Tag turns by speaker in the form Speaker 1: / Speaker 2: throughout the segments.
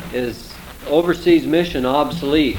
Speaker 1: Is overseas mission obsolete?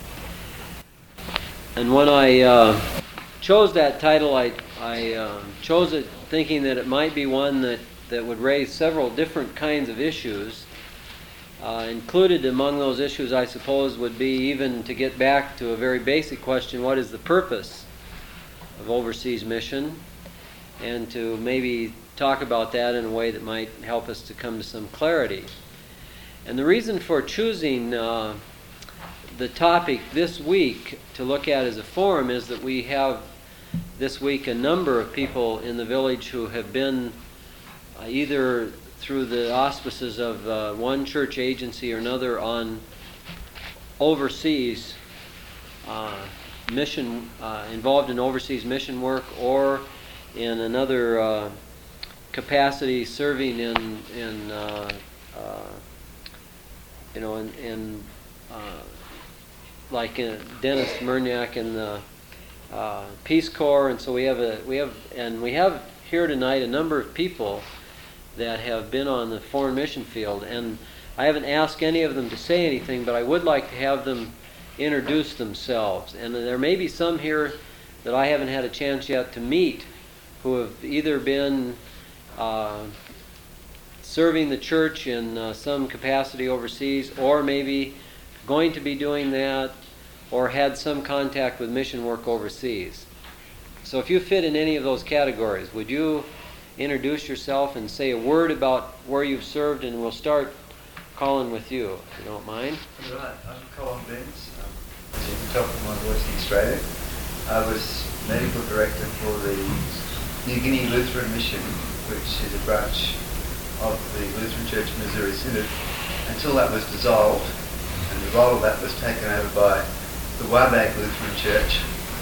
Speaker 1: And when I chose that title, I chose it thinking that it might be one that would raise several different kinds of issues. Included among those issues, I suppose, would be even to get back to a very basic question: what is the purpose of overseas mission? And to maybe talk about that in a way that might help us to come to some clarity. And the reason for choosing the topic this week to look at as a forum is that we have this week a number of people in the village who have been either through the auspices of one church agency or another on overseas mission, involved in overseas mission work, or in another capacity serving in like Dennis Murniak in the Peace Corps, and so we have here tonight a number of people that have been on the foreign mission field, and I haven't asked any of them to say anything, but I would like to have them introduce themselves. And there may be some here that I haven't had a chance yet to meet who have either been serving the church in some capacity overseas, or maybe going to be doing that, or had some contact with mission work overseas. So if you fit in any of those categories, would you introduce yourself and say a word about where you've served, and we'll start Colin with you, if you don't mind.
Speaker 2: Right, I'm Colin Benz. As you can tell from my voice in Australia, I was medical director for the New Guinea Lutheran Mission, which is a branch of the Lutheran Church Missouri Synod, until that was dissolved, and the role of that was taken over by the Wabag Lutheran Church.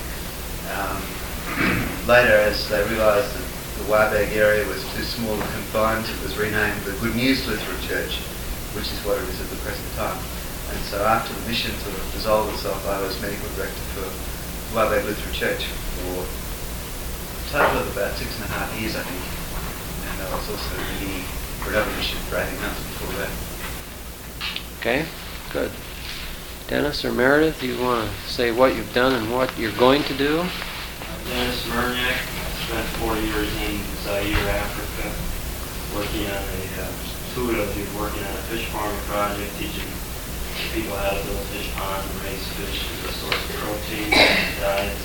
Speaker 2: Later, as they realised that the Wabag area was too small and confined, it was renamed the Good News Lutheran Church, which is what it is at the present time. And so after the mission sort of dissolved itself, I was medical director for the Wabag Lutheran Church for a total of about 6.5 years, I think. And I was also in Guinea for another mission for 18 months before that.
Speaker 1: Okay, good. Dennis or Meredith, you want to say what you've done and what you're going to do?
Speaker 3: Dennis Murniak. I spent 4 years in Zaire, Africa, working on working on a fish farming project, teaching people how to build a fish pond and raise fish as a source of protein and diets.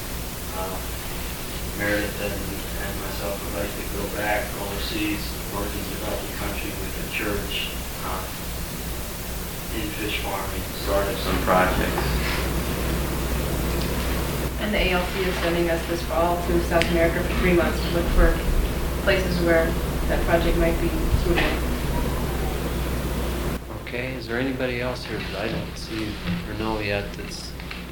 Speaker 3: Meredith and myself would like to go back overseas, work in developing countries with the church in fish farming, start up some projects.
Speaker 4: And the ALC is sending us this fall to South America for 3 months to look for places where that project might be suitable.
Speaker 1: Okay, is there anybody else here that I don't see or know yet that's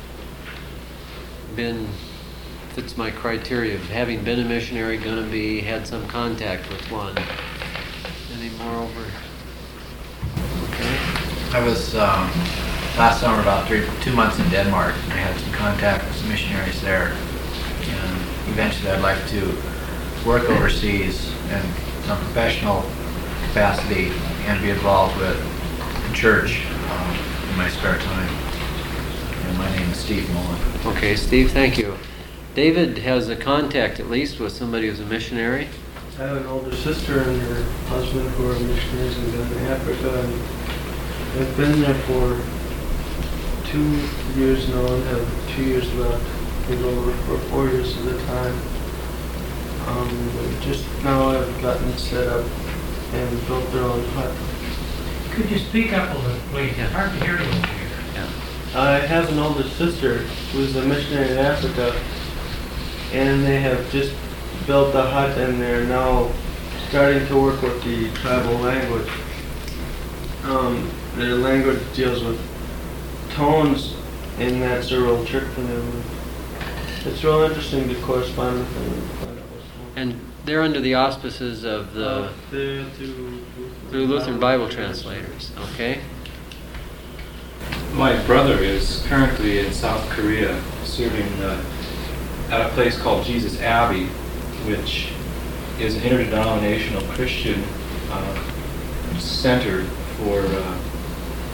Speaker 1: fits my criteria of having been a missionary, gonna be, had some contact with one? Any more over? Okay.
Speaker 5: I was last summer about 2 months in Denmark. I had some contact with some missionaries there, and eventually I'd like to work overseas in some professional capacity and be involved with the church in my spare time. And my name is Steve Mullen.
Speaker 1: Okay, Steve, thank you. David has a contact at least with somebody who's a missionary.
Speaker 6: I have an older sister and her husband who are missionaries in Africa, and I've been there for 2 years now and have 2 years left. We go over for 4 years at a time. Just now I've gotten set up and built their own hut.
Speaker 7: Could you speak up a little, please? It's hard to hear you over here.
Speaker 1: Yeah.
Speaker 6: I have an older sister who's a missionary in Africa, and they have just built a hut and they're now starting to work with the tribal language. Their language deals with tones, and that's a real trick for them. It's real interesting to correspond with them and find out what's going on.
Speaker 1: And they're under the auspices of the
Speaker 6: They're
Speaker 1: through Lutheran Bible translators, okay?
Speaker 8: My brother is currently in South Korea serving at a place called Jesus Abbey, which is an interdenominational Christian center for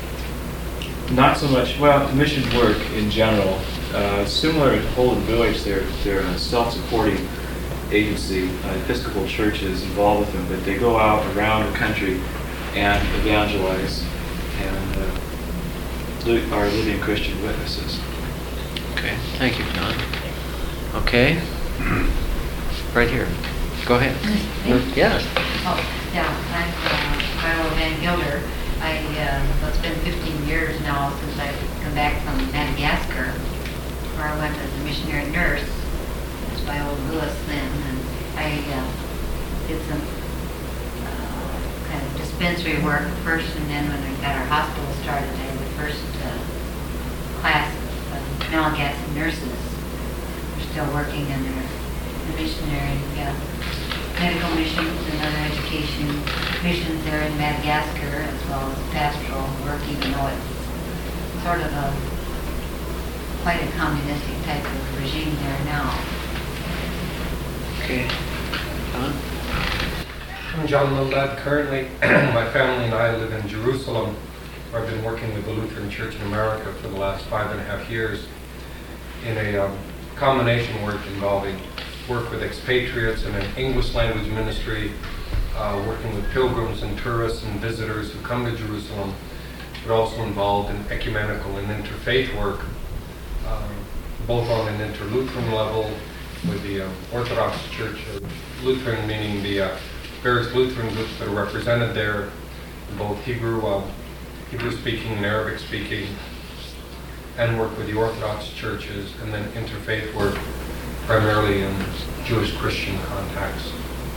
Speaker 8: Not so much, well, mission work in general, similar to Holden Village, they're a self-supporting agency. Episcopal Church is involved with them, but they go out around the country and evangelize and are living Christian witnesses.
Speaker 1: Okay, thank you, John. Okay, right here. Go ahead. Yeah.
Speaker 9: Oh, yeah, I'm Viola Van Gilder. It's been 15 years now since I've come back from Madagascar, where I went as a missionary nurse. It's Viola Lewis then, and I did some kind of dispensary work first, and then when we got our hospital started, I had the first class of Malagasy nurses. We're still working in the missionary medical missions and other education missions there in Madagascar, as well as pastoral work, even though it's sort of quite a communistic type of regime there now.
Speaker 1: Okay. John?
Speaker 10: I'm John Lundad. Currently, my family and I live in Jerusalem, where I've been working with the Lutheran Church in America for the last 5.5 years in a combination work involving work with expatriates and an English language ministry, working with pilgrims and tourists and visitors who come to Jerusalem, but also involved in ecumenical and interfaith work, both on an inter-Lutheran level with the Orthodox Church, Lutheran meaning the various Lutheran groups that are represented there, both Hebrew-speaking and Arabic-speaking, and work with the Orthodox churches, and then interfaith work primarily in Jewish-Christian contacts.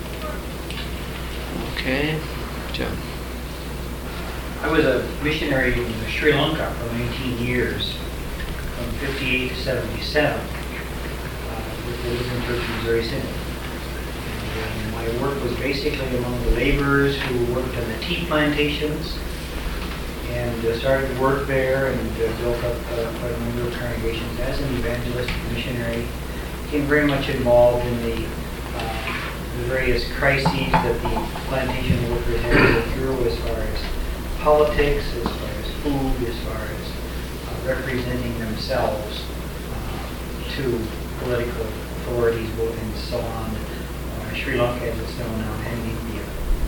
Speaker 1: Okay. John?
Speaker 11: I was a missionary in Sri Lanka for 19 years, from 58 to 77, with the Lutheran Church in Missouri Synod. And my work was basically among the laborers who worked on the tea plantations, and started work there and built up quite a number of congregations as an evangelistic missionary. Became very much involved in the various crises that the plantation workers had to go through, as far as politics, as far as food, as far as representing themselves to political authorities, both in Ceylon, Sri Lanka as it's known now, and India.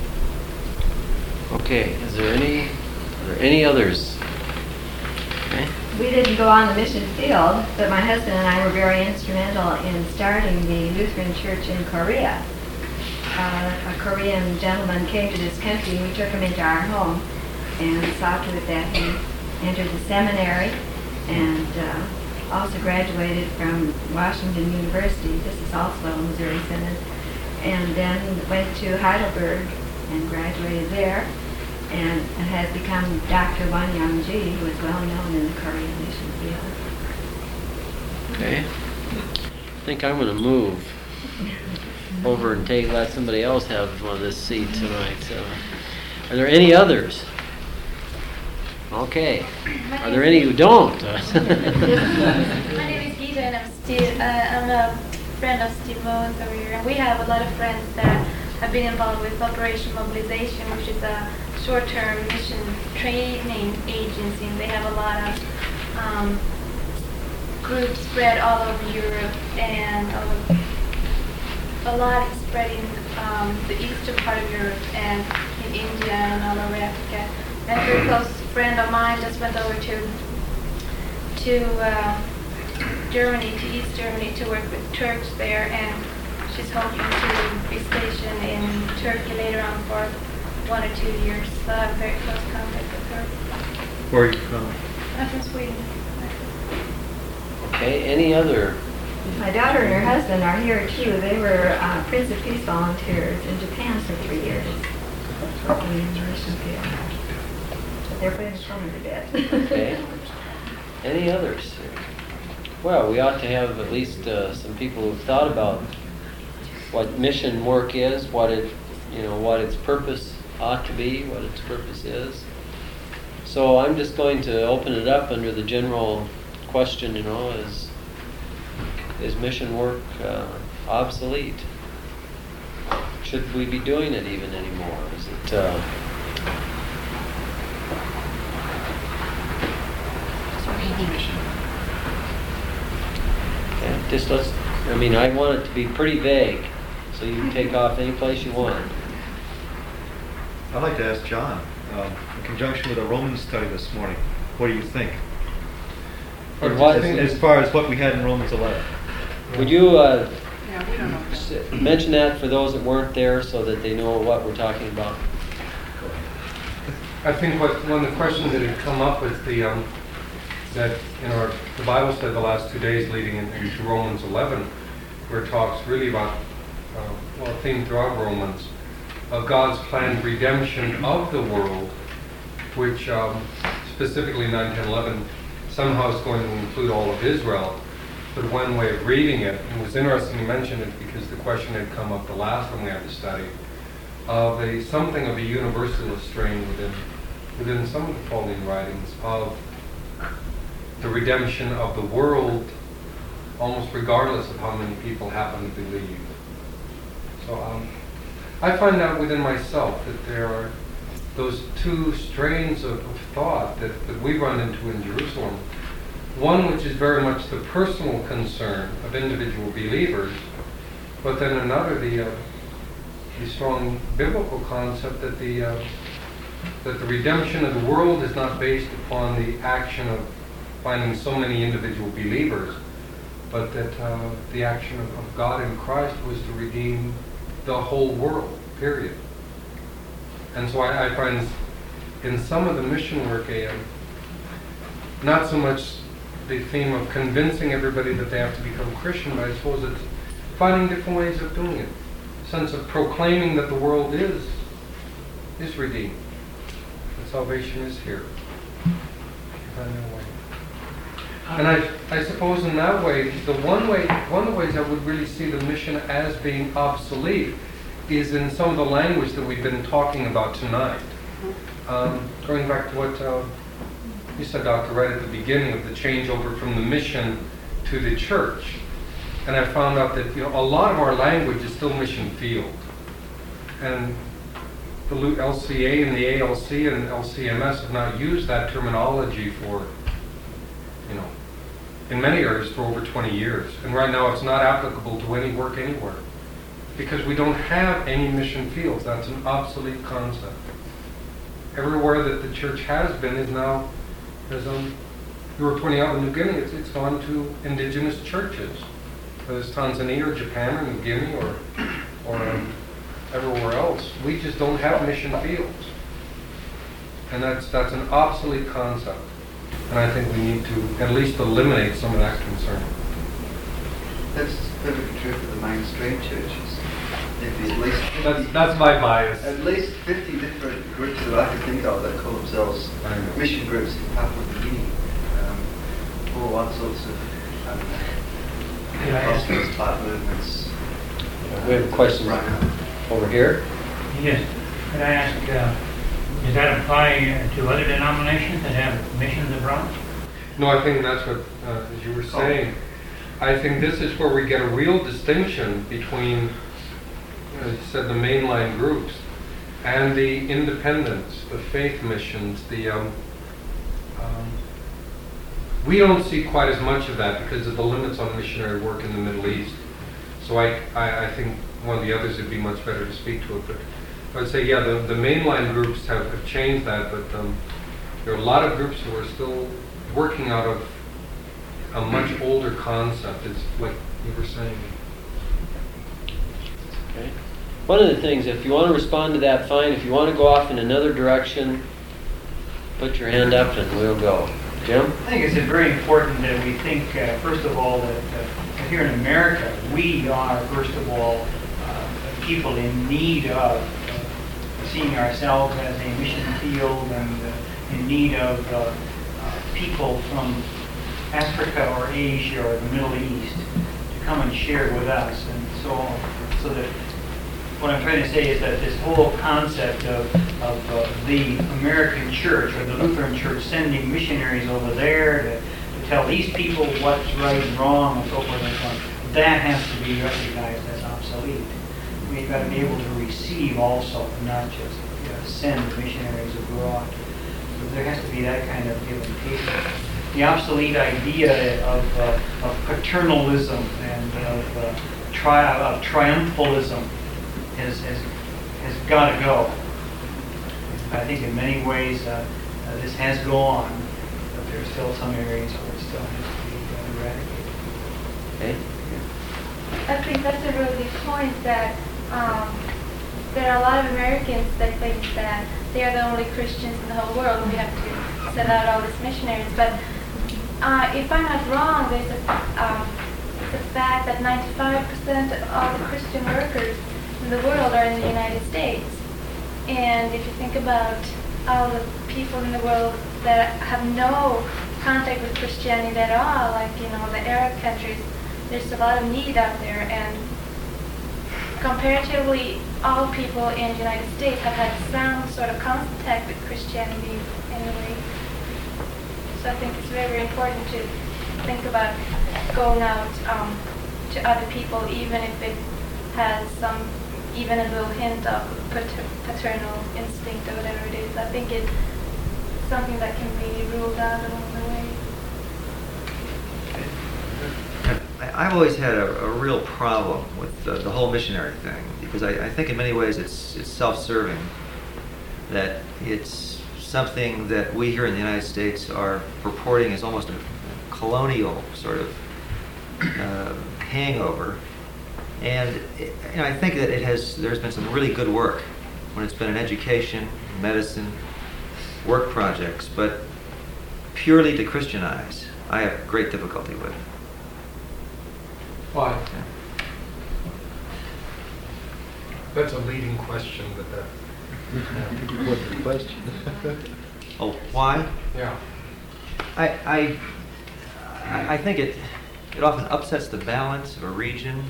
Speaker 1: Okay, are there any others? Okay.
Speaker 12: We didn't go on the mission field, but my husband and I were very instrumental in starting the Lutheran Church in Korea. A Korean gentleman came to this country, and we took him into our home and saw to it that he entered the seminary and also graduated from Washington University. This is also a Missouri Synod. And then went to Heidelberg and graduated there, and has become Dr. Wan Young-ji, who is well known in the Korean mission field.
Speaker 1: Okay. I think I'm going to move over and let somebody else have one of this seat tonight. So, are there any others? Okay. Are there any who don't?
Speaker 13: My name is Gita, and I'm a friend of Steve Moen's over here. And we have a lot of friends that have been involved with Operation Mobilization, which is a short-term mission training agency, and they have a lot of groups spread all over Europe, and a lot is spread in the eastern part of Europe and in India and all over Africa. And a very close friend of mine just went over to Germany, to East Germany, to work with Turks there, and she's hoping to be stationed in Turkey later on for 1 or 2 years. So I have very close contact with her.
Speaker 6: Where are you from?
Speaker 13: I'm from Sweden.
Speaker 1: Okay, any other?
Speaker 12: My daughter and her husband are here too. They were Prince of Peace volunteers in Japan for 3 years, working in the mission field. But they're putting children to bed.
Speaker 1: Okay. Any others? Well, we ought to have at least some people who've thought about what mission work is, what its purpose ought to be, what its purpose is. So I'm just going to open it up under the general question, is mission work obsolete? Should we be doing it even anymore? Is it
Speaker 9: CD mission.
Speaker 1: Okay, just let's, I mean, I want it to be pretty vague, so you can take off any place you want.
Speaker 14: I'd like to ask John, in conjunction with a Romans study this morning, what do you think?
Speaker 1: And what,
Speaker 14: As far as what we had in Romans 11.
Speaker 1: would you mention that for those that weren't there so that they know what we're talking about?
Speaker 10: I think one of the questions that had come up was that the Bible said the last 2 days leading into Romans 11, where it talks really about, a theme throughout Romans, of God's planned redemption of the world, which specifically 9, 10, 11 somehow is going to include all of Israel. But one way of reading it, and it was interesting to mention it because the question had come up the last time we had the study, of something of a universalist strain within some of the Pauline writings of the redemption of the world, almost regardless of how many people happen to believe. So I find out within myself that there are those two strains of thought that we run into in Jerusalem. One which is very much the personal concern of individual believers, but then another, the strong biblical concept that the redemption of the world is not based upon the action of finding so many individual believers, but that the action of God in Christ was to redeem the whole world, period. And so I find in some of the mission work not so much the theme of convincing everybody that they have to become Christian, but I suppose it's finding different ways of doing it. A sense of proclaiming that the world is redeemed. And salvation is here. And I suppose in that way, one of the ways I would really see the mission as being obsolete is in some of the language that we've been talking about tonight. Going back to what you said, Doctor, right at the beginning of the changeover from the mission to the church. And I found out that a lot of our language is still mission field. And the LCA and the ALC and LCMS have not used that terminology for, in many areas for over 20 years. And right now it's not applicable to any work anywhere, because we don't have any mission fields. That's an obsolete concept. Everywhere that the church has been is now, as you were pointing out in the beginning, it's gone to indigenous churches, whether it's Tanzania or Japan or New Guinea or everywhere else. We just don't have mission fields. And that's an obsolete concept. And I think we need to at least eliminate some of that concern.
Speaker 2: That's perfectly true for the mainstream churches. There'd be at least
Speaker 10: that's my bias.
Speaker 2: At least 50 different groups that I can think of that call themselves mission groups in Papua New Guinea. All sorts of prosperous type movements.
Speaker 1: We have a question over here.
Speaker 7: Yes. Could I ask, does that apply to other denominations that have missions abroad?
Speaker 10: No, I think that's what, as you were saying, I think this is where we get a real distinction between, as you said, the mainline groups and the independents, the faith missions. We don't see quite as much of that because of the limits on missionary work in the Middle East. So I think one of the others would be much better to speak to it. But I'd say, yeah, the mainline groups have changed that, but there are a lot of groups who are still working out of a much older concept. It's like you were saying.
Speaker 1: Okay. One of the things, if you want to respond to that, fine. If you want to go off in another direction, put your hand up and we'll go. Jim?
Speaker 11: I think it's very important that we think, first of all, that here in America, we are, first of all, people in need of seeing ourselves as a mission field and in need of people from Africa or Asia or the Middle East to come and share with us. And so that what I'm trying to say is that this whole concept of the American church or the Lutheran church sending missionaries over there to tell these people what's right and wrong and so forth and so on, that has to be recognized as obsolete. We've got to be able to receive also, not just send missionaries abroad. So there has to be that kind of give and take. the obsolete idea of paternalism and of triumphalism has got to go. I think in many ways this has gone, but there are still some areas where it still has to be eradicated.
Speaker 1: Okay.
Speaker 13: I think that's a really good point that there are a lot of Americans that think that they are the only Christians in the whole world. We have to send out all these missionaries. But if I'm not wrong, there's a fact that 95% of all the Christian workers in the world are in the United States. And if you think about all the people in the world that have no contact with Christianity at all, like, you know, the Arab countries, there's a lot of need out there. And comparatively, all people in the United States have had some sort of contact with Christianity anyway. So I think it's very, very important to think about going out to other people, even if it has even a little hint of paternal instinct or whatever it is. I think it's something that can be ruled out along the way.
Speaker 14: I've always had a real problem with the whole missionary thing, because I think in many ways it's self-serving, that it's something that we here in the United States are purporting as almost a colonial sort of hangover. And I think that there's been some really good work when it's been in education, medicine, work projects, but purely to Christianize, I have great difficulty with.
Speaker 10: Why? That's a leading question, but that.
Speaker 14: What's the question? Oh, why?
Speaker 10: Yeah.
Speaker 14: I think it often upsets the balance of a region.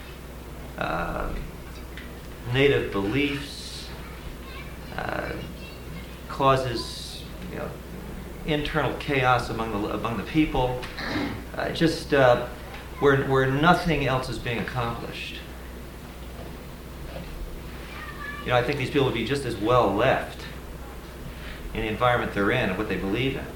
Speaker 14: Native beliefs, causes internal chaos among the people. Just where nothing else is being accomplished. I think these people would be just as well left in the environment they're in and what they believe in.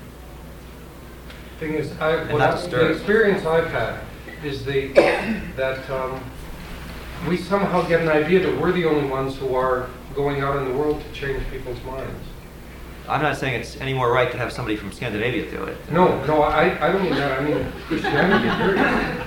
Speaker 10: Thing is,
Speaker 14: the
Speaker 10: the experience I've had is that we somehow get an idea that we're the only ones who are going out in the world to change people's minds.
Speaker 14: I'm not saying it's any more right to have somebody from Scandinavia do it.
Speaker 10: No, I don't mean that. I mean Christianity, period.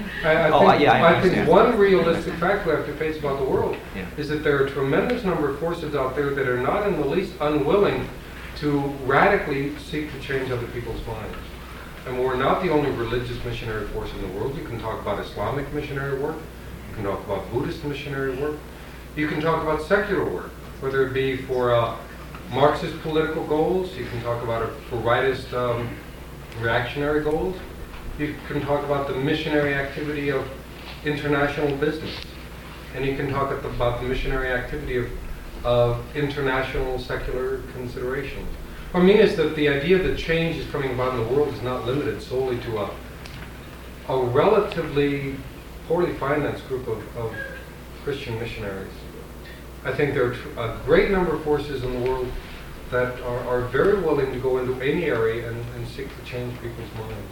Speaker 10: I think one realistic fact we have to face about the world is that there are a tremendous number of forces out there that are not in the least unwilling to radically seek to change other people's minds. And we're not the only religious missionary force in the world. You can talk about Islamic missionary work. You can talk about Buddhist missionary work. You can talk about secular work, whether it be for Marxist political goals. You can talk about it for rightist reactionary goals. You can talk about the missionary activity of international business. And you can talk about the missionary activity of international secular considerations. What I mean is that the idea that change is coming about in the world is not limited solely to a relatively poorly financed group of Christian missionaries. I think there are a great number of forces in the world that are very willing to go into any area and seek to change people's minds.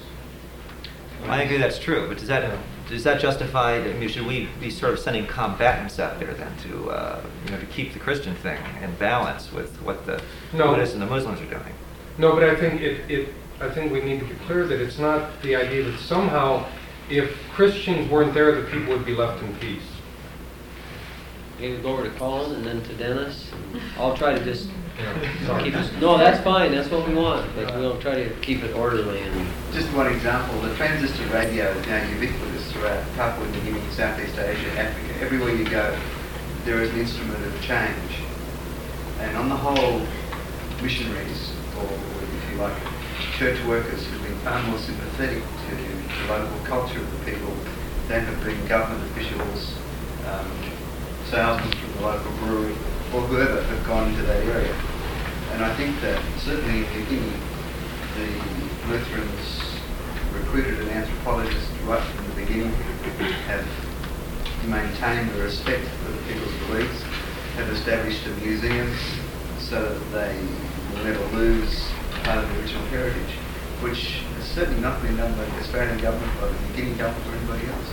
Speaker 14: I agree that's true, but does that justify? I mean, should we be sort of sending combatants out there then to keep the Christian thing in balance with what the Buddhists and the Muslims are doing?
Speaker 10: No, but I think I think we need to be clear that it's not the idea that somehow, if Christians weren't there, the people would be left in peace.
Speaker 1: Maybe go over to Colin and then to Dennis. I'll try to just keep us. No, that's fine. That's what we want. But we'll try to keep it orderly. And
Speaker 2: just one example: the transistor radio is now ubiquitous throughout Papua New Guinea, Southeast Asia, Africa. Everywhere you go, there is an instrument of change. And on the whole, missionaries, or if you like, church workers, have been far more sympathetic to the local culture of the people than have been government officials. Salesmen from the local brewery, or whoever, have gone into that area. And I think that certainly in New Guinea, the Lutherans recruited an anthropologist right from the beginning, have maintained the respect for the people's beliefs, have established a museum so that they will never lose part of the original heritage. which has certainly not been done by the Australian government or the Guinea government or anybody else.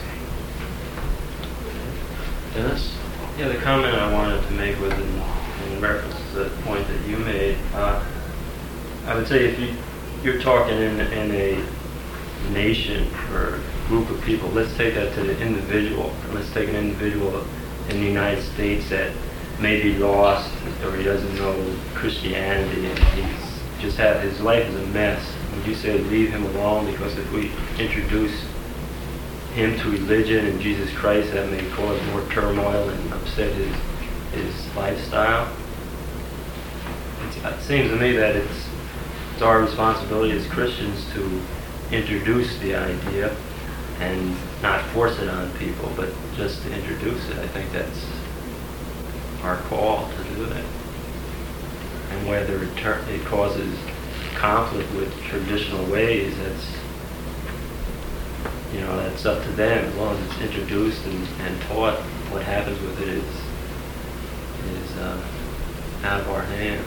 Speaker 1: Dennis?
Speaker 3: Yeah, the comment I wanted to make was in reference to the point that you made. I would say if you're talking in a nation or group of people, let's take that to the individual. Let's take an individual in the United States that may be lost or he doesn't know Christianity and his life is a mess. Would you say leave him alone? Because if we introduce him to religion and Jesus Christ, that may cause more turmoil and upset his lifestyle. It seems to me that it's our responsibility as Christians to introduce the idea and not force it on people, but just to introduce it. I think that's our call to do that. And whether it causes conflict with traditional ways, that's up to them. As long as it's introduced and taught, what happens with it is out of our hand.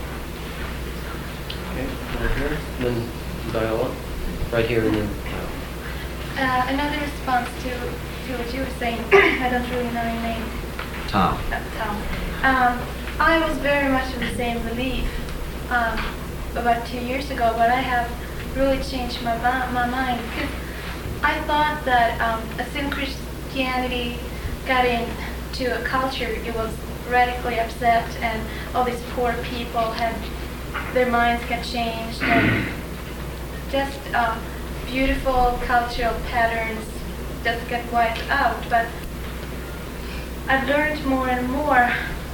Speaker 1: Okay, right here. Then Viola. Right here and then.
Speaker 13: Another response to what you were saying, I don't really know your name.
Speaker 14: Tom.
Speaker 13: Tom. I was very much of the same belief about 2 years ago, but I have really changed my mind because I thought that as soon as Christianity got into a culture, it was radically upset and all these poor people had their minds got changed and just beautiful cultural patterns just get wiped out. But I've learned more and more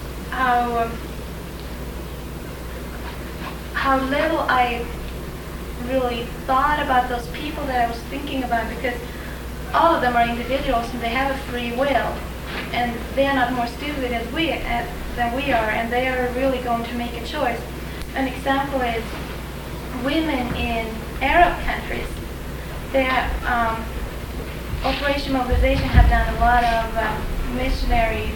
Speaker 13: how little I really thought about those people that I was thinking about, because all of them are individuals and they have a free will, and they are not more stupid than we are, and they are really going to make a choice. An example is women in Arab countries. Operation Mobilization have done a lot of missionary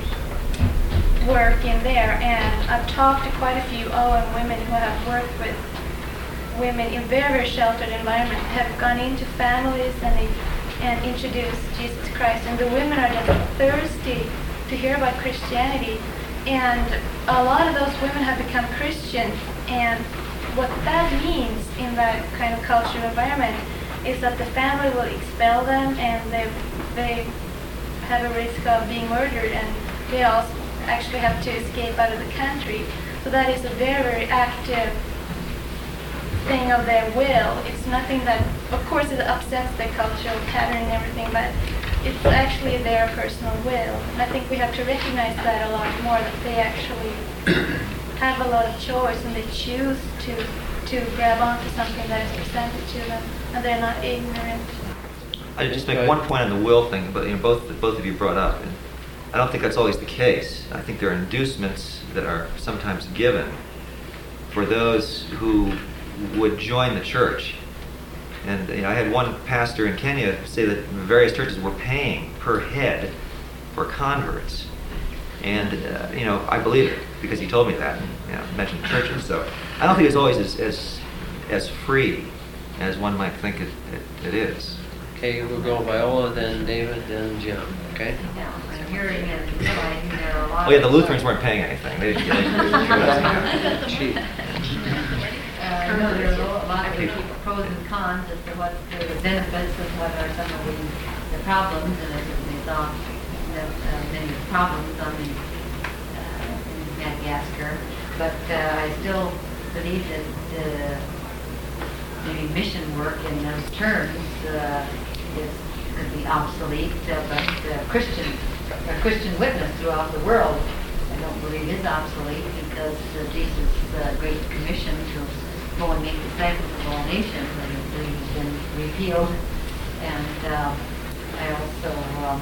Speaker 13: work in there, and I've talked to quite a few OM women who have worked with women in very, very sheltered environments, have gone into families and introduced Jesus Christ, and the women are just thirsty to hear about Christianity, and a lot of those women have become Christians, and what that means in that kind of cultural environment is that the family will expel them, and they have a risk of being murdered, and they also actually have to escape out of the country. So that is a very, very active thing of their will. It's nothing that, of course, it upsets their cultural pattern and everything, but it's actually their personal will. And I think we have to recognize that a lot more, that they actually have a lot of choice and they choose to grab onto something that is presented to them, and they're not ignorant.
Speaker 14: I just make one point on the will thing, but both of you brought up, and I don't think that's always the case. I think there are inducements that are sometimes given for those who would join the church. And I had one pastor in Kenya say that various churches were paying per head for converts. And I believe it because he told me that and mentioned churches. So I don't think it's always as free as one might think it is.
Speaker 1: Okay, we'll go Viola, then David, then Jim. Okay.
Speaker 9: I'm hearing and realizing there are a lot.
Speaker 14: Oh yeah, the Lutherans weren't paying anything. They didn't get anything.
Speaker 1: Cheap.
Speaker 9: I know there are a lot of pros and cons as to what the benefits and what are some of the problems, and as we saw many problems in Madagascar. But I still believe that maybe mission work in those terms could be obsolete, but Christian witness throughout the world I don't believe is obsolete, because Jesus' Great Commission to go and make disciples of all nations, I believe, has been repealed. And I also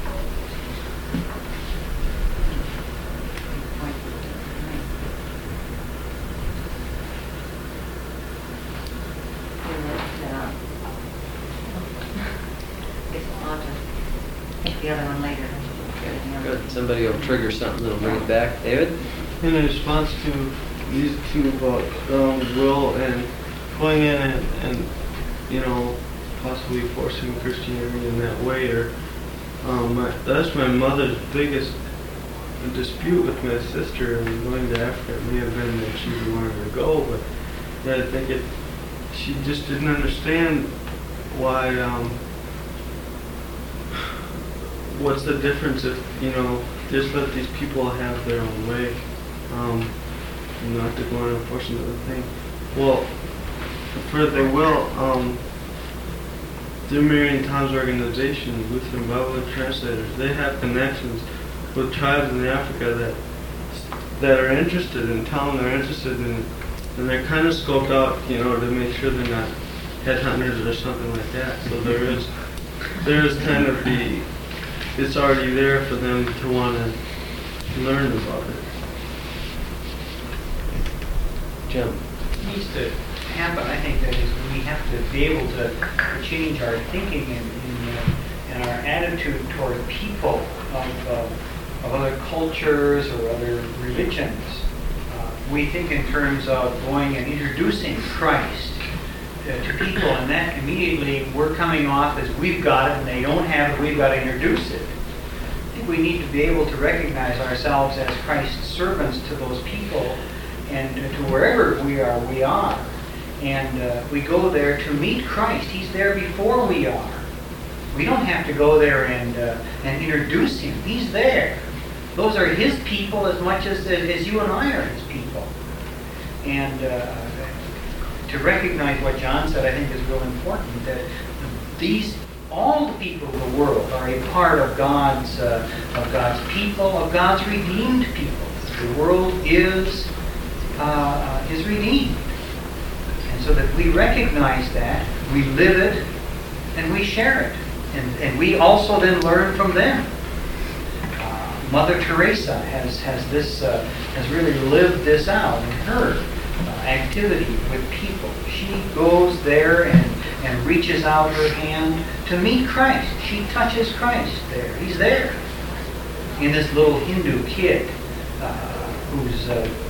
Speaker 9: the other one later.
Speaker 1: Good. Somebody will trigger something that'll bring it back. David?
Speaker 6: In response to these two about will and going in and you know, possibly forcing Christianity in that way, or that's my mother's biggest dispute with my sister and going to Africa. It may have been that she wanted to go, but yeah, I think she just didn't understand why, what's the difference if, you know, just let these people have their own way, not to go on and force another thing. Well, for they will, they're Marian Tom's organization, Lutheran Bible Translators. They have connections with tribes in Africa that are interested in town, they're interested in, and they're kind of scoped out, you know, to make sure they're not headhunters or something like that. So there is kind of it's already there for them to want to learn about it.
Speaker 1: Jim.
Speaker 11: It needs to happen, I think, that is we have to be able to change our thinking and our attitude toward people of other cultures or other religions. We think in terms of going and introducing Christ to people, and that immediately we're coming off as we've got it and they don't have it, we've got to introduce it. I think we need to be able to recognize ourselves as Christ's servants to those people, and to wherever we are. And we go there to meet Christ. He's there before we are. We don't have to go there and introduce Him. He's there. Those are His people as much as you and I are His people. And to recognize what John said, I think, is real important, that all the people of the world are a part of God's people, of God's redeemed people. The world is redeemed. And so that we recognize that, we live it, and we share it. And we also then learn from them. Mother Teresa has really lived this out in her activity with people. She goes there and reaches out her hand to meet Christ. She touches Christ there. He's there. In this little Hindu kid who's,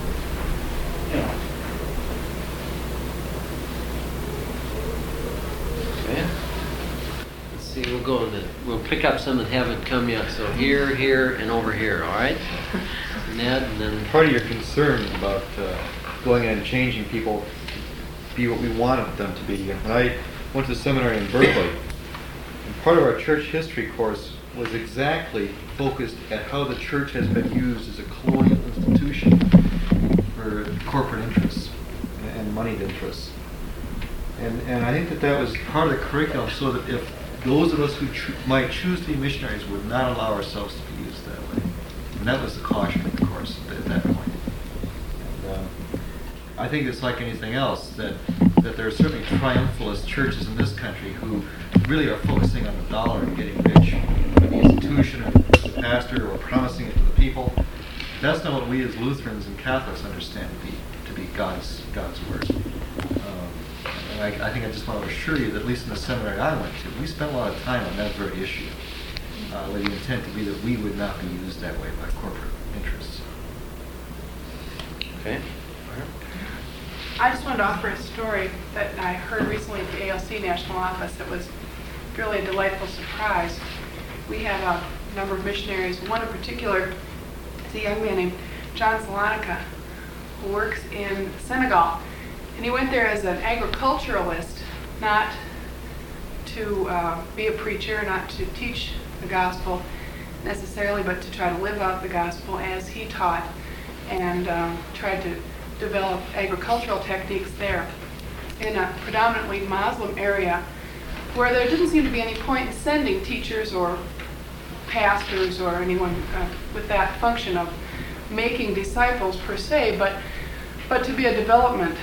Speaker 1: Okay. Let's see, we'll pick up some that haven't come yet. So here, and over here, all right? Ned, and then...
Speaker 15: Part of your concern about going in and changing people to be what we wanted them to be. When I went to the seminary in Berkeley, and part of our church history course was exactly focused at how the church has been used as a colonial institution for corporate interests and moneyed interests. And I think that was part of the curriculum, so that if those of us who might choose to be missionaries would not allow ourselves to be used that way. And that was the caution, of course, at that point. And I think it's like anything else, that there are certainly triumphalist churches in this country who really are focusing on the dollar and getting rich for the institution or the pastor, or promising it to the people. That's not what we as Lutherans and Catholics understand to be God's word. And I think I just want to assure you that at least in the seminary I went to, we spent a lot of time on that very issue, with the intent to be that we would not be used that way by corporate interests.
Speaker 1: Okay.
Speaker 16: I just wanted to offer a story that I heard recently at the ALC National Office. It was really a delightful surprise. We have a number of missionaries. One in particular is a young man named John Salonica, who works in Senegal. And he went there as an agriculturalist, not to be a preacher, not to teach the gospel necessarily, but to try to live out the gospel as he taught, and tried to develop agricultural techniques there in a predominantly Muslim area where there didn't seem to be any point in sending teachers or pastors or anyone with that function of making disciples per se, but to be a development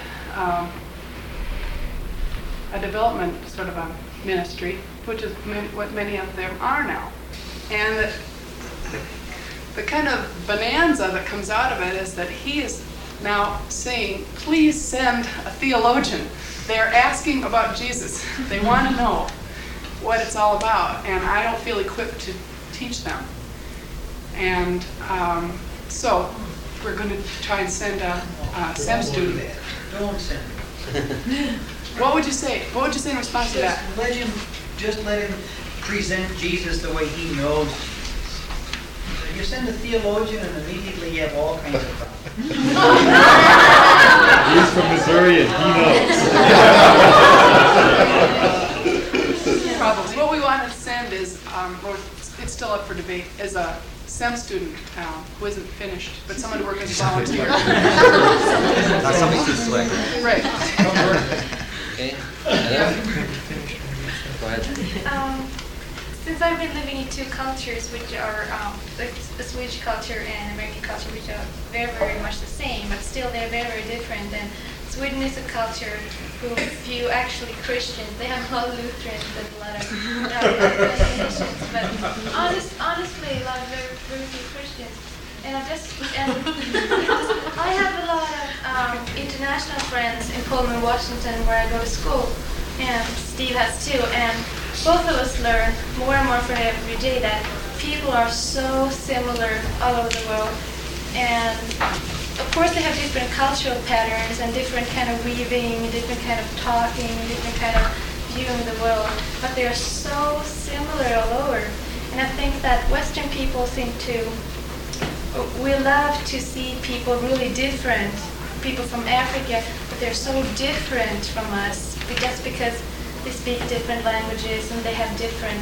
Speaker 16: sort of a ministry, which is what many of them are now. And the kind of bonanza that comes out of it is that he is now saying, please send a theologian. They're asking about Jesus. They want to know what it's all about, and I don't feel equipped to teach them. And so we're going to try and send a SEM student.
Speaker 11: Don't send
Speaker 16: What would you say? What would you say in response to that?
Speaker 11: Just let him present Jesus the way he knows. You send a theologian and immediately you have all kinds of problems.
Speaker 8: He's from Missouri and he knows.
Speaker 16: Problems. What we want to send is, or it's still up for debate, is a STEM student who isn't finished, but someone to work as a volunteer.
Speaker 14: Not something too slick.
Speaker 16: Right.
Speaker 1: Okay. Go ahead.
Speaker 13: Since I've been living in two cultures, which are like the Swedish culture and American culture, which are very, very much the same, but still they're very, very different. And Sweden is a culture who few actually Christians. They have a lot of Lutherans and a lot of denominations, but honestly, a lot of very, very few Christians. And I have a lot of international friends in Pullman, Washington, where I go to school, and Steve has too. And both of us learn more and more from every day that people are so similar all over the world. And of course they have different cultural patterns and different kind of weaving, different kind of talking, different kind of viewing the world, but they are so similar all over. And I think that Western people seem to, we love to see people really different, people from Africa, but they're so different from us just because they speak different languages and they have different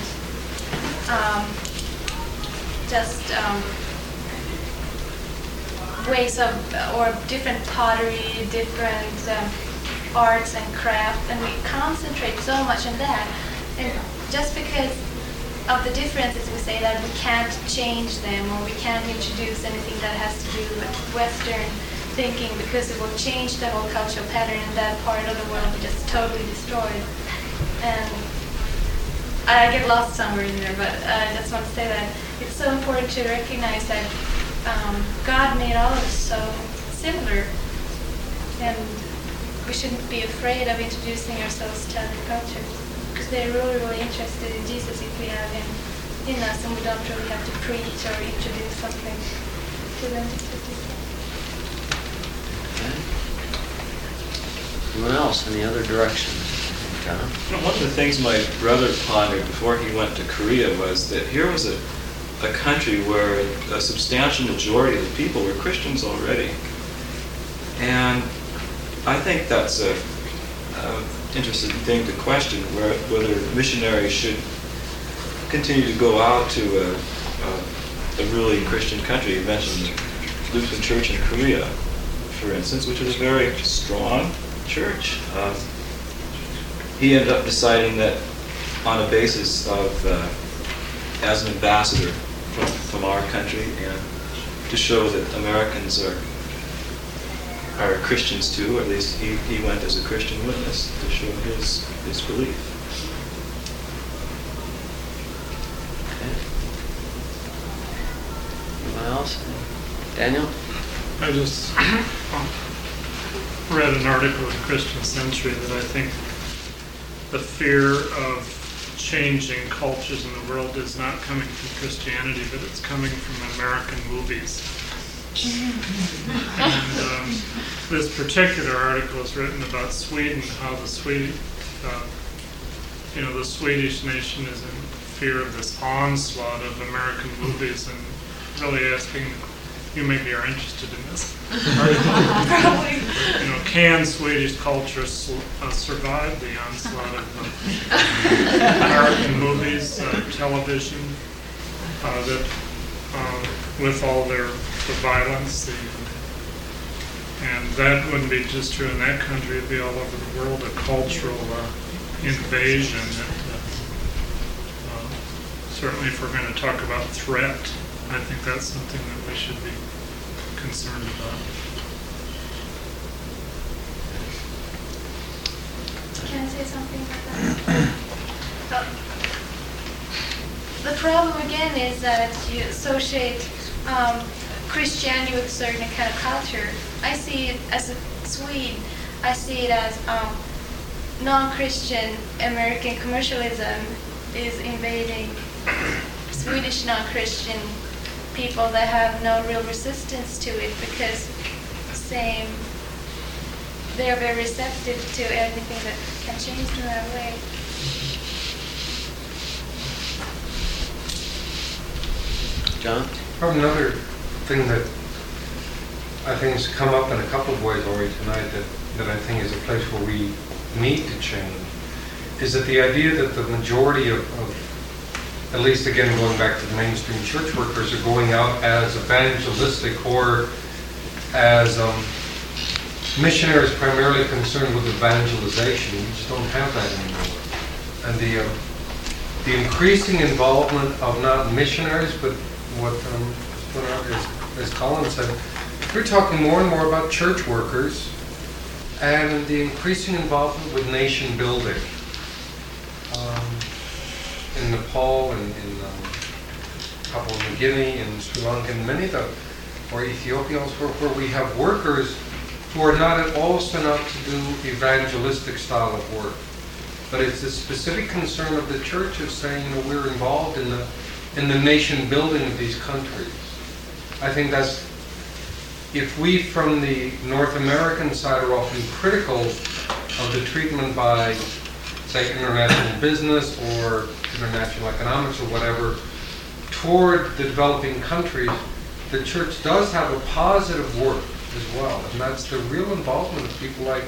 Speaker 13: ways of, or different pottery, different arts and crafts, and we concentrate so much on that. And just because of the differences, we say that we can't change them or we can't introduce anything that has to do with Western thinking because it will change the whole cultural pattern in that part of the world we just totally destroyed. And I get lost somewhere in there, but I just want to say that it's so important to recognize that God made all of us so similar, and we shouldn't be afraid of introducing ourselves to other cultures, because they're really, really interested in Jesus if we have him in us, and we don't really have to preach or introduce something to them.
Speaker 1: Anyone else in the other direction? John?
Speaker 8: One of the things my brother pondered before he went to Korea was that here was a country where a substantial majority of the people were Christians already. And I think that's an interesting thing to question, whether missionaries should continue to go out to a really Christian country, eventually the Lutheran Church in Korea, for instance, which is a very strong church. He ended up deciding that on a basis of, as an ambassador from our country, and to show that Americans are Christians too, or at least he went as a Christian witness to show his belief.
Speaker 1: Okay. Anyone else? Daniel?
Speaker 17: I just read an article in Christian Century that I think the fear of changing cultures in the world is not coming from Christianity, but it's coming from American movies. And this particular article is written about Sweden, how the Swedish nation is in fear of this onslaught of American movies, and really asking, you maybe are interested in this article. Can Swedish culture survive the onslaught of American movies, television, that with all the violence, and that wouldn't be just true in that country, it'd be all over the world, a cultural invasion. Certainly if we're going to talk about threat, I think that's something that we should be concerned about.
Speaker 13: Can I say something about that? The problem again is that you associate Christianity with a certain kind of culture. I see it as a Swede. I see it as non-Christian American commercialism is invading Swedish non-Christian people that have no real resistance to it, because they are very receptive to anything that can change them that way.
Speaker 1: John?
Speaker 10: Probably another thing that I think has come up in a couple of ways already tonight that I think is a place where we need to change is that the idea that the majority of at least again going back to the mainstream church workers, are going out as evangelistic or as missionaries primarily concerned with evangelization. We just don't have that anymore. And the increasing involvement of not missionaries, but what as Colin said, we're talking more and more about church workers and the increasing involvement with nation building. In Nepal and in Papua New Guinea and Sri Lanka and many of them, or Ethiopia, where we have workers who are not at all set up to do evangelistic style of work. But it's a specific concern of the church of saying, you know, we're involved in the nation building of these countries. I think that's, if we from the North American side are often critical of the treatment by, say, international business or international economics or whatever, toward the developing countries, the church does have a positive work as well. And that's the real involvement of people like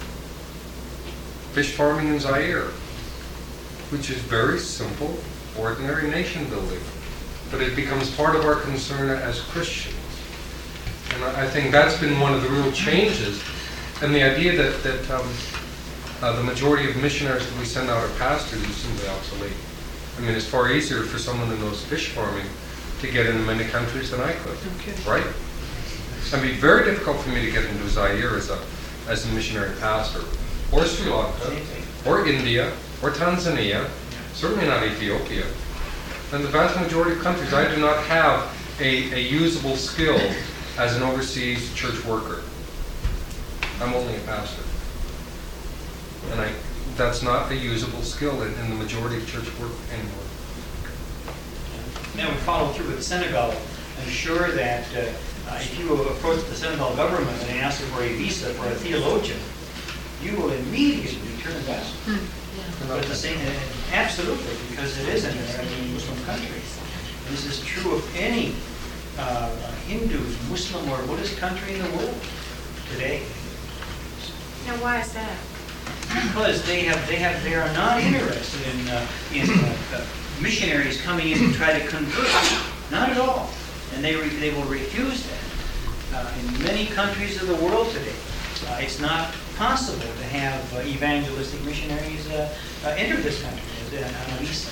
Speaker 10: fish farming in Zaire, which is very simple, ordinary nation building. But it becomes part of our concern as Christians. And I think that's been one of the real changes. And the idea that the majority of missionaries that we send out are pastors is simply obsolete. I mean, it's far easier for someone who knows fish farming to get into many countries than I could, right? It'd be very difficult for me to get into Zaire as a missionary pastor, or Sri Lanka, or India, or Tanzania, certainly not Ethiopia. And the vast majority of countries, I do not have a usable skill as an overseas church worker. I'm only a pastor. And that's not a usable skill in the majority of church work anymore.
Speaker 11: Now we follow through with Senegal. I'm sure that if you approach the Senegal government and ask for a visa for a theologian, you will immediately turn down. But the same, absolutely, because it is in a Muslim country. This is true of any Hindu, Muslim, or Buddhist country in the world today.
Speaker 16: Now, why is that?
Speaker 11: Because they are not interested in missionaries coming in to try to convert. Not at all. And they will refuse that. In many countries of the world today, it's not possible to have evangelistic missionaries enter this country on a visa.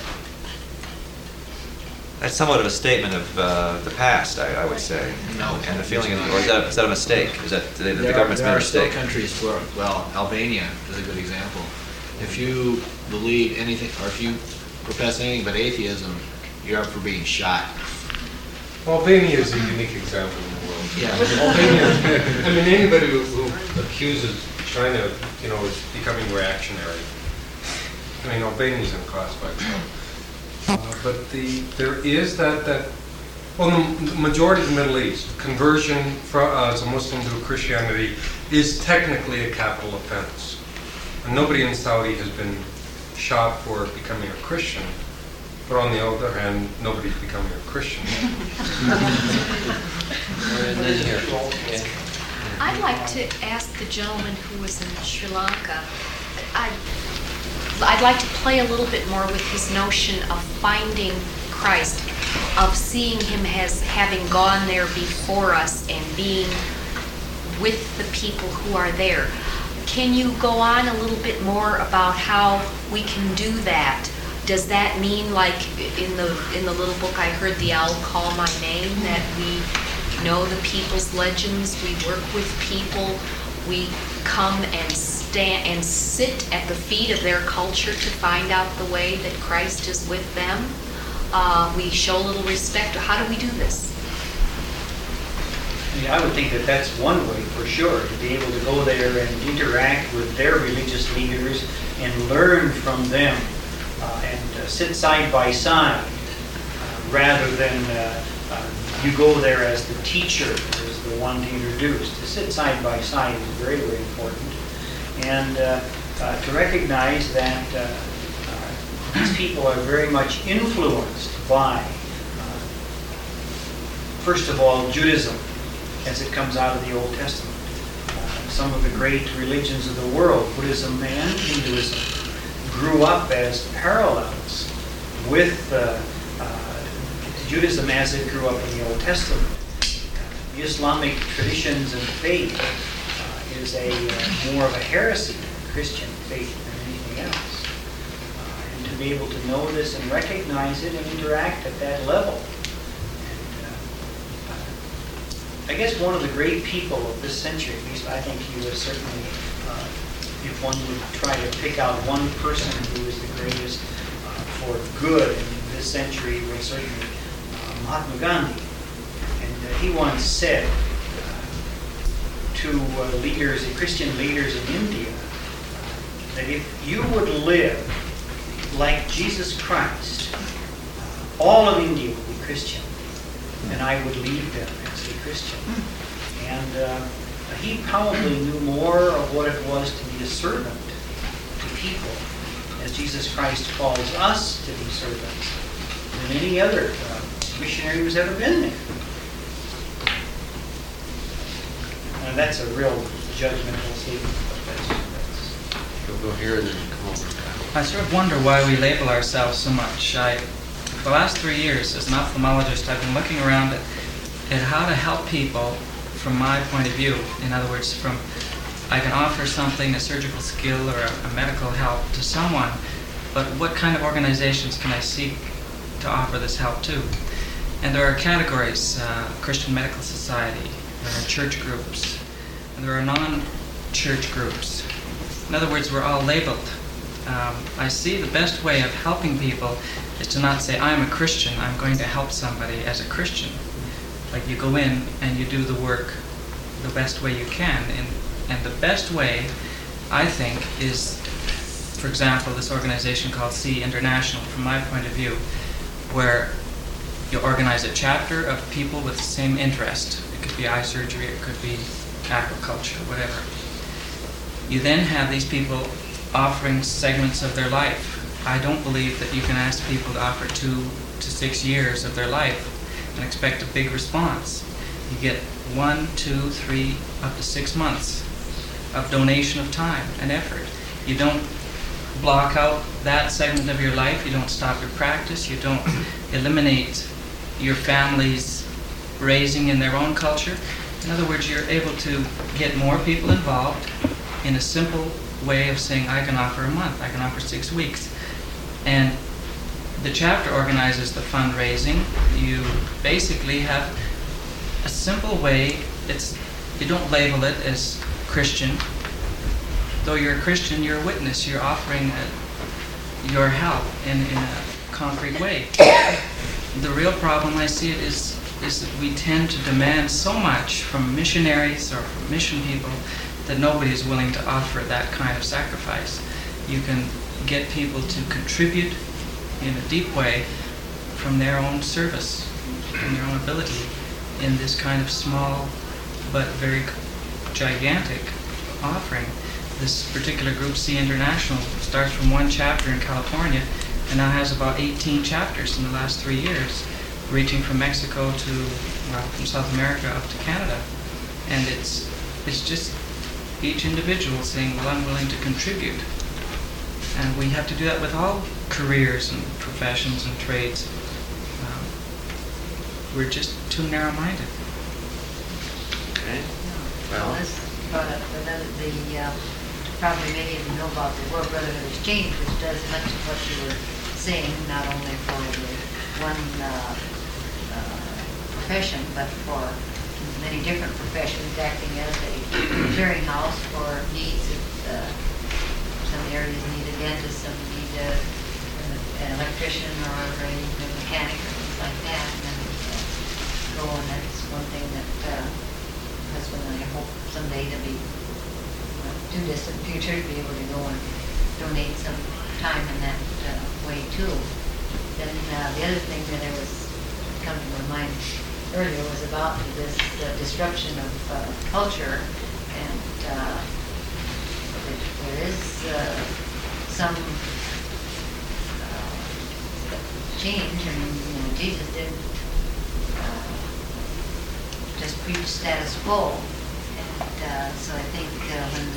Speaker 14: That's somewhat of a statement of the past, I would say.
Speaker 5: No.
Speaker 14: And the feeling of, or is that a mistake? Is that the government's made a mistake?
Speaker 5: There are still countries where, well, Albania is a good example. If you believe anything, or if you profess anything but atheism, you're up for being shot.
Speaker 10: Albania is a unique example in the world.
Speaker 5: Yeah.
Speaker 10: Albania, I mean, anybody who accuses China, is becoming reactionary. I mean, Albania is in a class by itself. But there is that the majority of the Middle East, conversion as a Muslim to Christianity is technically a capital offense. And nobody in Saudi has been shot for becoming a Christian. But on the other hand, nobody's becoming a Christian.
Speaker 18: I'd like to ask the gentleman who was in Sri Lanka, I'd like to play a little bit more with his notion of finding Christ, of seeing him as having gone there before us and being with the people who are there. Can you go on a little bit more about how we can do that? Does that mean, like in the little book I heard the owl call my name, that we know the people's legends, we work with people, we come and stand and sit at the feet of their culture to find out the way that Christ is with them? We show a little respect. How do we do this?
Speaker 11: I would think that that's one way for sure, to be able to go there and interact with their religious leaders and learn from them and sit side by side rather than you go there as the teacher, as the one to introduce. To sit side by side is very, very important. and to recognize that these people are very much influenced by, first of all, Judaism as it comes out of the Old Testament. Some of the great religions of the world, Buddhism and Hinduism, grew up as parallels with Judaism as it grew up in the Old Testament. The Islamic traditions and faith is more of a heresy than Christian faith than anything else. And to be able to know this and recognize it and interact at that level. I guess one of the great people of this century, at least I think he was certainly, if one would try to pick out one person who is the greatest for good in this century, was certainly Mahatma Gandhi. And he once said to leaders, Christian leaders in India, that if you would live like Jesus Christ, all of India would be Christian, and I would lead them as a Christian. And he probably knew more of what it was to be a servant to people, as Jesus Christ calls us to be servants, than any other missionary who's ever been there. And that's a real judgmental statement.
Speaker 1: We'll go here and then come over.
Speaker 19: I sort of wonder why we label ourselves so much. For the last 3 years, as an ophthalmologist, I've been looking around at how to help people from my point of view. In other words, I can offer something, a surgical skill or a medical help to someone, but what kind of organizations can I seek to offer this help to? And there are categories: Christian Medical Society, there are church groups, and there are non-church groups. In other words, we're all labeled. I see the best way of helping people is to not say, I'm a Christian, I'm going to help somebody as a Christian. Like you go in and you do the work the best way you can. And the best way, I think, is, for example, this organization called See International, from my point of view, where you organize a chapter of people with the same interest. It could be eye surgery, it could be aquaculture, whatever. You then have these people offering segments of their life. I don't believe that you can ask people to offer 2 to 6 years of their life and expect a big response. You get 1, 2, 3, up to 6 months of donation of time and effort. You don't block out that segment of your life. You don't stop your practice. You don't eliminate your family's raising in their own culture. In other words, you're able to get more people involved in a simple way of saying, I can offer a month, I can offer 6 weeks. And the chapter organizes the fundraising. You basically have a simple way. You don't label it as Christian. Though you're a Christian, you're a witness. You're offering your help in a concrete way. The real problem I see it is that we tend to demand so much from missionaries or from mission people that nobody is willing to offer that kind of sacrifice. You can get people to contribute in a deep way from their own service, from their own ability, in this kind of small but very gigantic offering. This particular group, See International, starts from 1 chapter in California and now has about 18 chapters in the last 3 years, reaching from Mexico to, from South America up to Canada. And it's just each individual saying, well, I'm willing to contribute. And we have to do that with all careers and professions and trades. We're just too narrow-minded.
Speaker 1: Okay.
Speaker 9: Well, this brought up probably many of you know about the World Brotherhood Exchange, which does much of what you were saying, not only for the one profession, but for many different professions, acting as a clearinghouse for needs. Some areas need a dentist, some need an electrician or a mechanic or things like that. And that's one thing that husband and I hope someday to be too distant future to be able to go and donate some time in that way too. Then the other thing that I was coming to my mind earlier was about this disruption of culture, and there is some change. I mean, Jesus didn't just preach status quo. And so I think when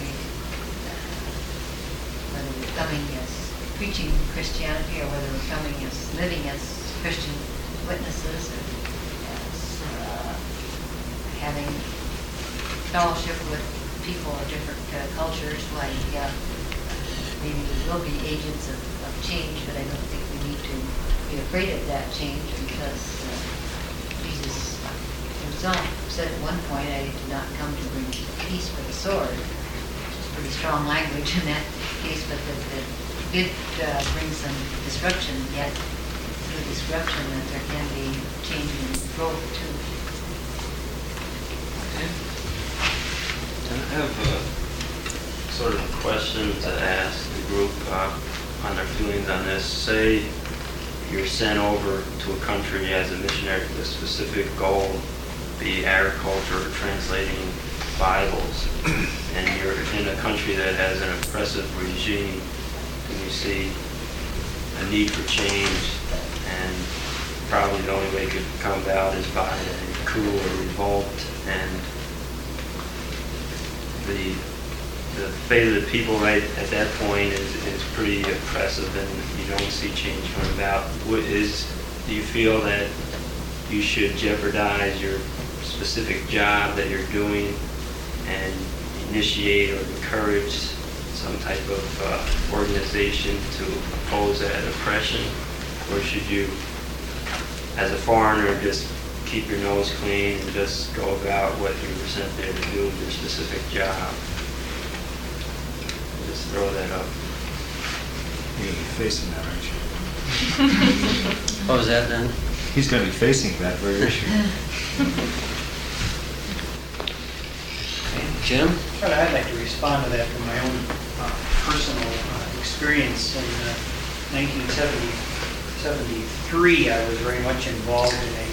Speaker 9: whether we're coming as preaching Christianity or whether we're coming as living as Christian witnesses or as having fellowship with people of different cultures, why maybe we will be agents of change, but I don't think we need to be afraid of that change because Jesus himself said at one point, I did not come to bring peace but a sword, which is pretty strong language in that case, but that did bring some disruption, yet through disruption that there can be change and growth too.
Speaker 3: I have a sort of question to ask the group on their feelings on this. Say you're sent over to a country as a missionary with a specific goal, be agriculture or translating Bibles, and you're in a country that has an oppressive regime, and you see a need for change, and probably the only way it could come about is by a coup or revolt, and the fate of the people right at that point is pretty oppressive, and you don't see change coming about. Do you feel that you should jeopardize your specific job that you're doing and initiate or encourage some type of organization to oppose that oppression? Or should you, as a foreigner, just keep your nose clean and just go about what you were sent there to do, your specific job? Just throw that up.
Speaker 15: You're going to be facing that, aren't you?
Speaker 1: What was that then?
Speaker 15: He's going to be facing that very issue.
Speaker 1: Jim?
Speaker 11: Well, I'd like to respond to that from my own personal experience. In 1973, I was very much involved in a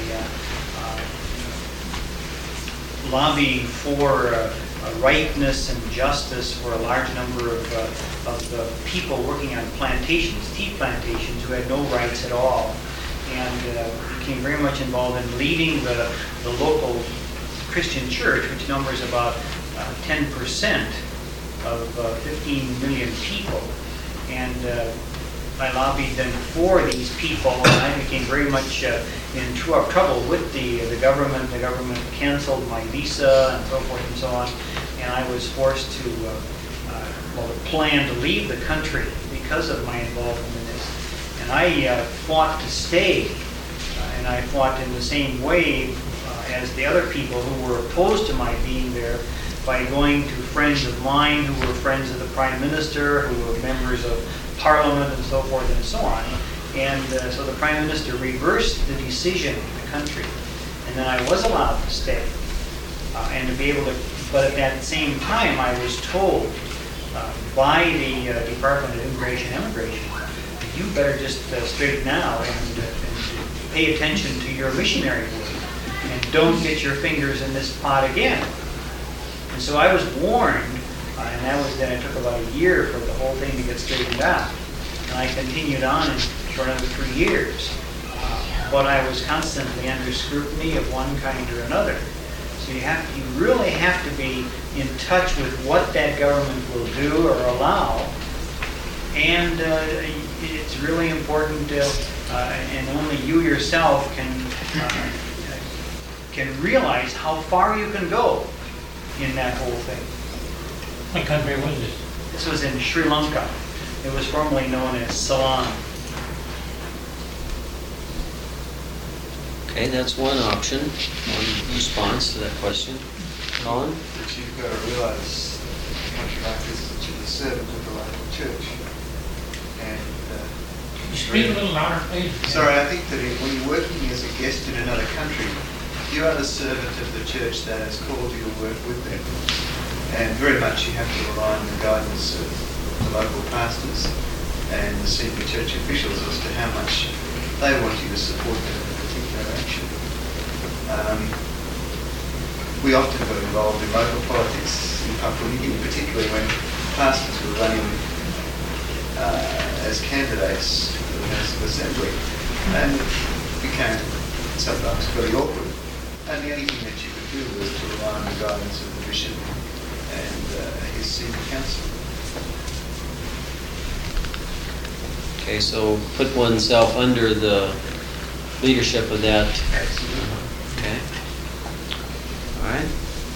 Speaker 11: lobbying for rightness and justice for a large number of people working on plantations, tea plantations, who had no rights at all, and became very much involved in leading the local Christian church, which numbers about 10% of 15 million people. And I lobbied then for these people, and I became very much in trouble with the government. The government canceled my visa and so forth and so on, and I was forced to plan to leave the country because of my involvement in this. And I fought to stay, and I fought in the same way as the other people who were opposed to my being there, by going to friends of mine who were friends of the Prime Minister, who were members of Parliament and so forth and so on. And so the Prime Minister reversed the decision in the country. And then I was allowed to stay and to be able to, but at that same time I was told by the Department of Immigration and Immigration, you better just straighten out and pay attention to your missionary work and don't get your fingers in this pot again. And so I was warned, and that was then it took about a year for the whole thing to get straightened out. And I continued on for another 3 years. But I was constantly under scrutiny of one kind or another. So you really have to be in touch with what that government will do or allow. And it's really important, and only you yourself can realize how far you can go in that whole thing.
Speaker 7: What country was this?
Speaker 11: This was in Sri Lanka. It was formerly known as Ceylon.
Speaker 1: Okay, that's one option, one response to that question. Colin?
Speaker 2: That you've got to realize a country like this that you're the servant of the local church. And
Speaker 7: Speak a little louder, please.
Speaker 2: Sorry, I think that when you're working as a guest in another country, you are the servant of the church that has called you to work with them. And very much you have to rely on the guidance of the local pastors and the senior church officials as to how much they want you to support them in a particular action. We often got involved in local politics in Papua New Guinea, particularly when pastors were running as candidates for the National Assembly, and it became sometimes very awkward. And the only thing that you could do was to rely on the guidance of the bishop and his senior council.
Speaker 1: Okay, so put oneself under the leadership of that. Okay. All right.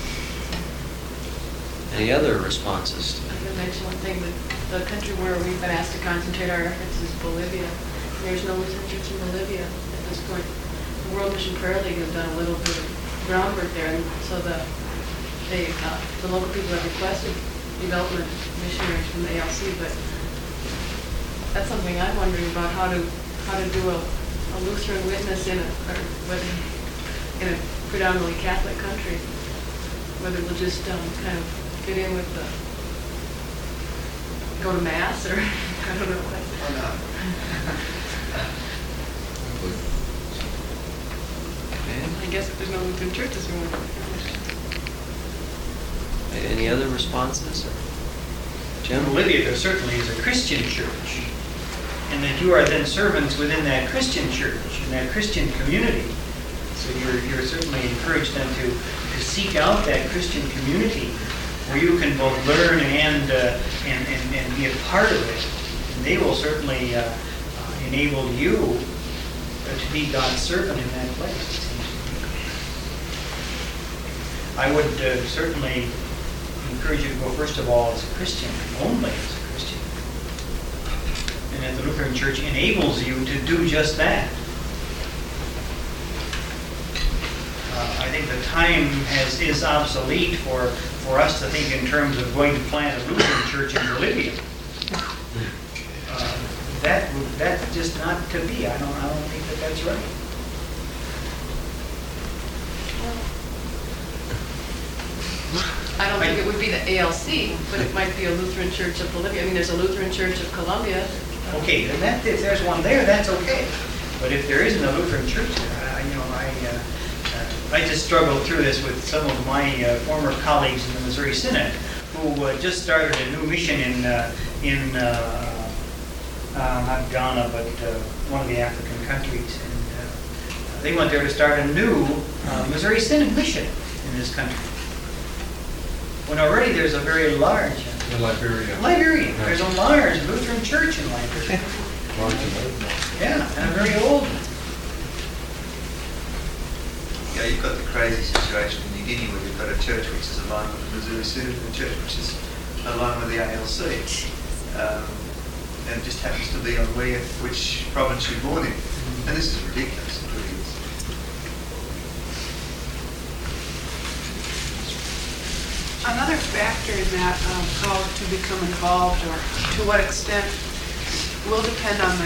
Speaker 1: Any other responses?
Speaker 4: I'm going to mention one thing. The country where we've been asked to concentrate our efforts is Bolivia. There's no Lutheran church in Bolivia at this point. The World Mission Prayer League has done a little bit of groundwork there, and so the local people have requested development missionaries from the ALC, but that's something I'm wondering about, how to do a Lutheran witness in a predominantly Catholic country, whether we'll just kind of get in with go to Mass, or I don't know.
Speaker 2: Or not.
Speaker 4: I guess if there's no Lutheran churches, we won't.
Speaker 1: Any other responses? Jim?
Speaker 11: In Bolivia, there certainly is a Christian church, and that you are then servants within that Christian church, in that Christian community. So you're certainly encouraged then to seek out that Christian community where you can both learn and be a part of it. And they will certainly enable you to be God's servant in that place, it seems to me. I would certainly encourage you to go first of all as a Christian, only as a Christian. And that the Lutheran Church enables you to do just that. I think the time is obsolete for us to think in terms of going to plant a Lutheran church in Bolivia. That's just not to be. I don't think that that's right.
Speaker 4: I don't think it would be the ALC, but it might be a Lutheran Church of Bolivia. I mean, there's a Lutheran Church of Colombia.
Speaker 11: Okay, then if there's one there, that's okay. But if there isn't a Lutheran church there, I just struggled through this with some of my former colleagues in the Missouri Synod, who just started a new mission in not Ghana, but one of the African countries. And they went there to start a new Missouri Synod mission in this country. When already there's a very large...
Speaker 15: In Liberia.
Speaker 11: Liberia. There's a large Lutheran church in Liberia.
Speaker 15: Large and old.
Speaker 11: Yeah, and a very old one.
Speaker 2: Yeah, you've got the crazy situation in New Guinea where you've got a church which is aligned with the Missouri Synod and a church which is aligned with the ALC. And it just happens to be on which province you're born in. And this is ridiculous. It really is.
Speaker 16: Another factor in that, how to become involved or to what extent, will depend on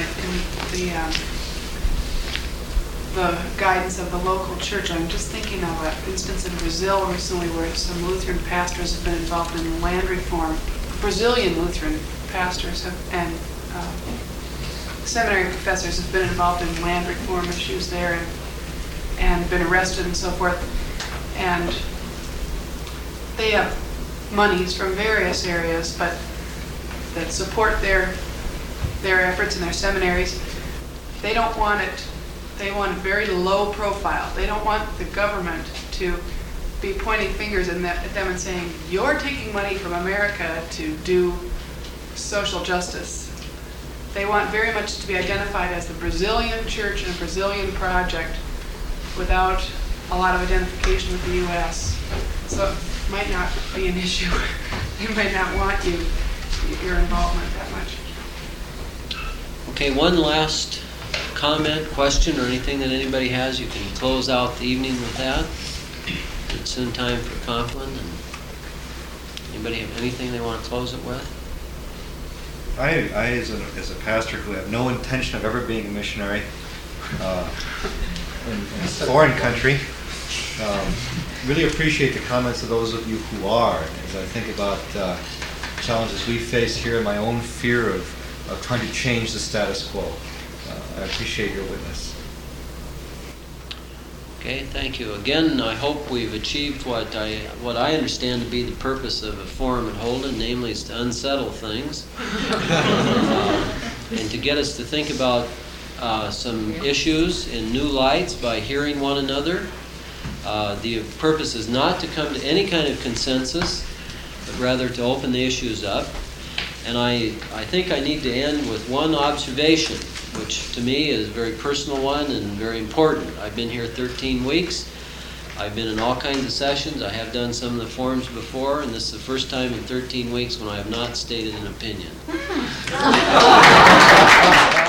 Speaker 16: the guidance of the local church. I'm just thinking of an instance in Brazil recently where some Lutheran pastors have been involved in land reform. Brazilian Lutheran pastors and seminary professors have been involved in land reform issues there and been arrested and so forth. And they have monies from various areas, but that support their efforts in their seminaries. They don't want it. They want a very low profile. They don't want the government to be pointing fingers at them and saying, you're taking money from America to do social justice. They want very much to be identified as the Brazilian church and a Brazilian project without a lot of identification with the U.S. So it might not be an issue. They might not want your involvement that much.
Speaker 1: Okay, one last comment, question, or anything that anybody has. You can close out the evening with that. It's soon time for Compline. Anybody have anything they want to close it with?
Speaker 15: I as a pastor who have no intention of ever being a missionary in a foreign country, really appreciate the comments of those of you who are. As I think about challenges we face here and my own fear of trying to change the status quo, I appreciate your witness.
Speaker 1: Okay, thank you. Again, I hope we've achieved what I understand to be the purpose of a forum at Holden, namely is to unsettle things and to get us to think about some issues in new lights by hearing one another. The purpose is not to come to any kind of consensus, but rather to open the issues up. And I think I need to end with one observation, which to me is a very personal one and very important. I've been here 13 weeks. I've been in all kinds of sessions. I have done some of the forums before, and this is the first time in 13 weeks when I have not stated an opinion.